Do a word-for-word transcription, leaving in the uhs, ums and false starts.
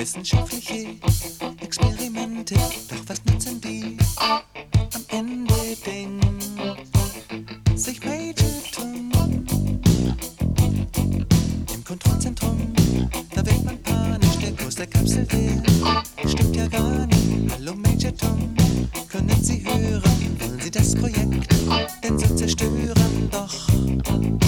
Wissenschaftliche Experimente, doch was nützen die? Am Ende denkt sich Major Tom. Im Kontrollzentrum, da wird man panisch, der Kurs der Kapsel, der stimmt ja gar nicht. Hallo Major Tom, können Sie hören? Wollen Sie das Projekt denn so zerstören? Doch